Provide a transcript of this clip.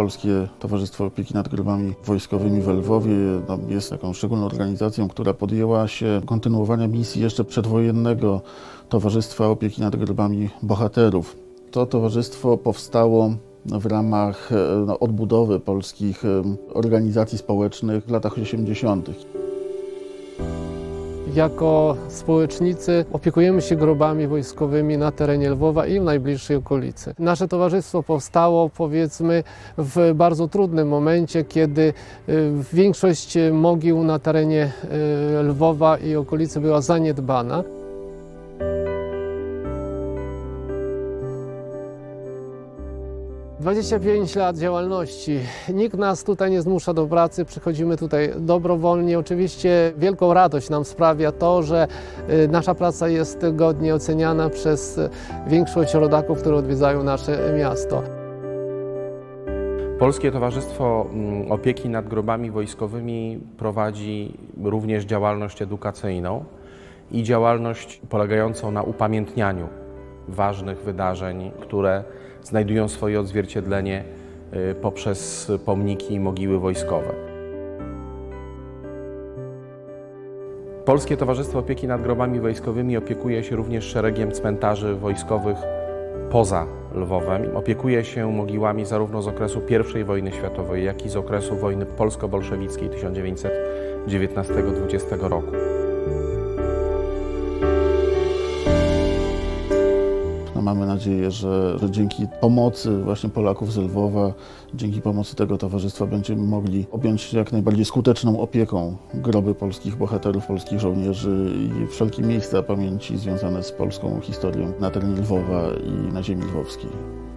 Polskie Towarzystwo Opieki nad Grobami Wojskowymi w Lwowie jest taką szczególną organizacją, która podjęła się kontynuowania misji jeszcze przedwojennego Towarzystwa Opieki nad Grobami Bohaterów. To towarzystwo powstało w ramach odbudowy polskich organizacji społecznych w latach 80. Jako społecznicy opiekujemy się grobami wojskowymi na terenie Lwowa i w najbliższej okolicy. Nasze towarzystwo powstało, powiedzmy, w bardzo trudnym momencie, kiedy większość mogił na terenie Lwowa i okolicy była zaniedbana. Dwadzieścia 25 lat działalności. Nikt nas tutaj nie zmusza do pracy, przychodzimy tutaj dobrowolnie. Oczywiście wielką radość nam sprawia to, że nasza praca jest godnie oceniana przez większość rodaków, które odwiedzają nasze miasto. Polskie Towarzystwo Opieki nad Grobami Wojskowymi prowadzi również działalność edukacyjną i działalność polegającą na upamiętnianiu ważnych wydarzeń, które znajdują swoje odzwierciedlenie poprzez pomniki i mogiły wojskowe. Polskie Towarzystwo Opieki nad Grobami Wojskowymi opiekuje się również szeregiem cmentarzy wojskowych poza Lwowem. Opiekuje się mogiłami zarówno z okresu I wojny światowej, jak i z okresu wojny polsko-bolszewickiej 1919-20 roku. Mamy nadzieję, że dzięki pomocy właśnie Polaków z Lwowa, dzięki pomocy tego towarzystwa będziemy mogli objąć jak najbardziej skuteczną opieką groby polskich bohaterów, polskich żołnierzy i wszelkie miejsca pamięci związane z polską historią na terenie Lwowa i na ziemi lwowskiej.